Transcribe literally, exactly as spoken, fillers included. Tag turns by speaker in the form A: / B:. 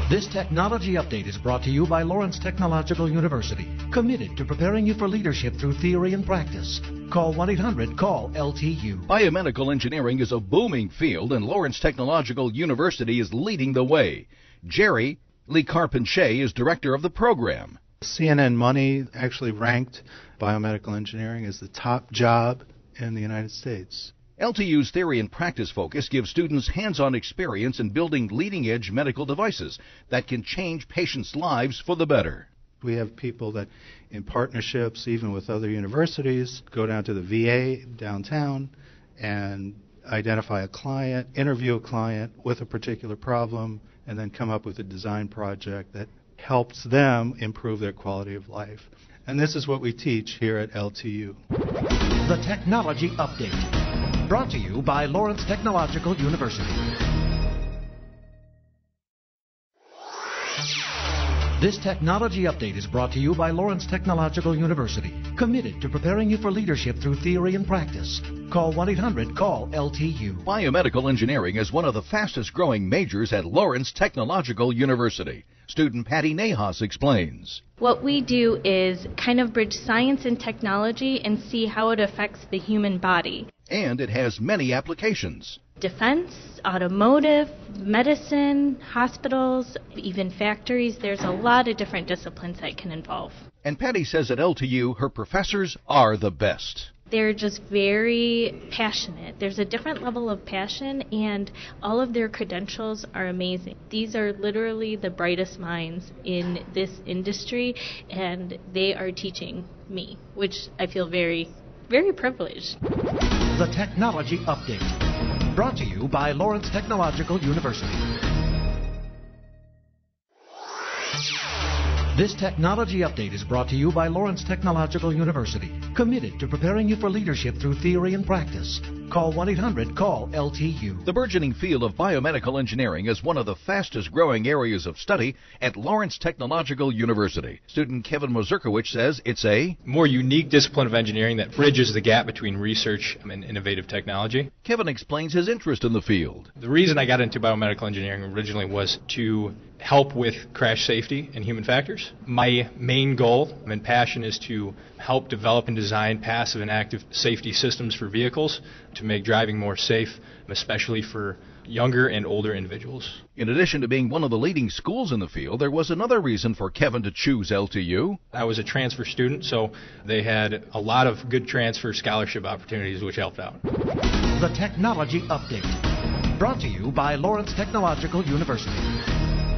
A: This technology update is brought to you by Lawrence Technological University, committed to preparing you for leadership through theory and practice. Call one eight hundred call L T U.
B: Biomedical engineering is a booming field, and Lawrence Technological University is leading the way. Jerry Lee Carpentier is director of the program.
C: C N N Money actually ranked biomedical engineering as the top job in the United States.
B: L T U's theory and practice focus gives students hands-on experience in building leading-edge medical devices that can change patients' lives for the better.
C: We have people that, in partnerships, even with other universities, go down to the V A downtown and identify a client, interview a client with a particular problem, and then come up with a design project that helps them improve their quality of life. And this is what we teach here at L T U.
A: The Technology Update, brought to you by Lawrence Technological University. This technology update is brought to you by Lawrence Technological University, committed to preparing you for leadership through theory and practice. Call one eight hundred call L T U.
B: Biomedical engineering is one of the fastest growing majors at Lawrence Technological University. Student Patty Nahas explains.
D: What we do is kind of bridge science and technology and see how it affects the human body.
B: And it has many applications.
D: Defense, automotive, medicine, hospitals, even factories. There's a lot of different disciplines that can involve.
B: And Patty says at L T U her professors are the best.
D: They're just very passionate. There's a different level of passion, and all of their credentials are amazing. These are literally the brightest minds in this industry, and they are teaching me, which I feel very, very privileged.
A: The Technology Update, brought to you by Lawrence Technological University. This technology update is brought to you by Lawrence Technological University, committed to preparing you for leadership through theory and practice. Call one eight hundred call L T U.
B: The burgeoning field of biomedical engineering is one of the fastest growing areas of study at Lawrence Technological University. Student Kevin Mozurkowicz says it's a
E: more unique discipline of engineering that bridges the gap between research and innovative technology.
B: Kevin explains his interest in the field.
E: The reason I got into biomedical engineering originally was to help with crash safety and human factors. My main goal and passion is to help develop and design passive and active safety systems for vehicles to make driving more safe, especially for younger and older individuals.
B: In addition to being one of the leading schools in the field, there was another reason for Kevin to choose L T U.
E: I was a transfer student, so they had a lot of good transfer scholarship opportunities, which helped out.
A: The Technology Update, brought to you by Lawrence Technological University.